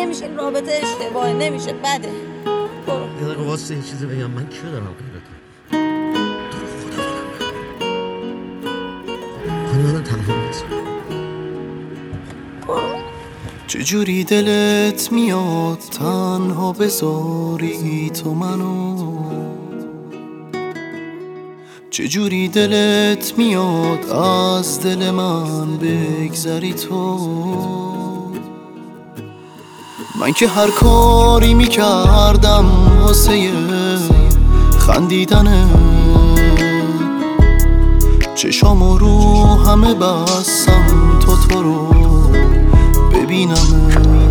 نمیشه، این رابطه اشتباهه، نمیشه، بده. برو. یه دقیقه واسه یه چیزی بگم، من کیو دارم غیرتون؟ تو رو خدا دارم خانه تنها نیست. چجوری دلت میاد تنها بذاری تو منو؟ چجوری دلت میاد از دل من بگذری تو؟ من که هر کاری میکردم واسه خندیدنه، چشامو رو همه بستم تو رو ببینم.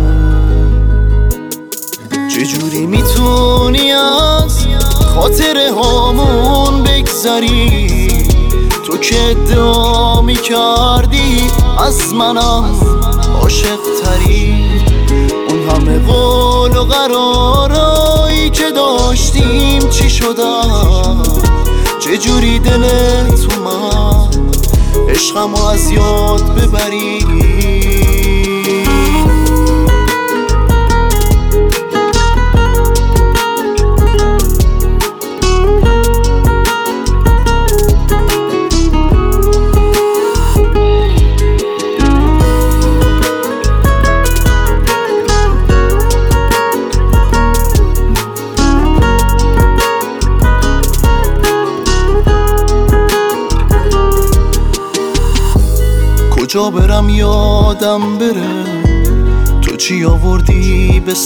چجوری میتونی از خاطره هامون بگذری؟ تو که ادعا میکردی از منم عاشق تری. اون همه قول و قرارایی که داشتیم چی شدن؟ چجوری دلت اومد عشقمو از یاد ببری؟ کجا برم یادم بره؟ تو چی آوردی به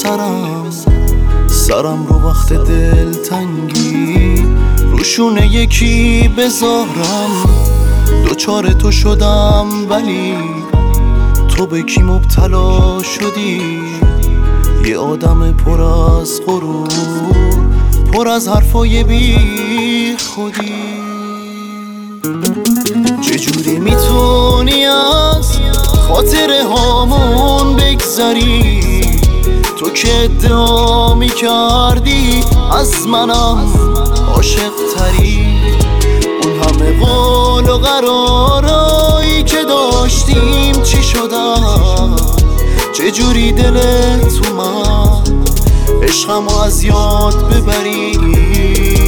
سرم رو وقت دلتنگی روشونه یکی بذارم. دوچار تو شدم ولی تو به کی مبتلا شدی؟ یه آدم پر از غرور، پر از حرفای بی خودی. چجوری میتونی از خاطره هامون بگذری؟ تو که ادعا میکردی از منم عاشق تری. اون همه قول و قرارایی که داشتیم چی شدن؟ چجوری دلت اومد عشقمو از یاد ببری؟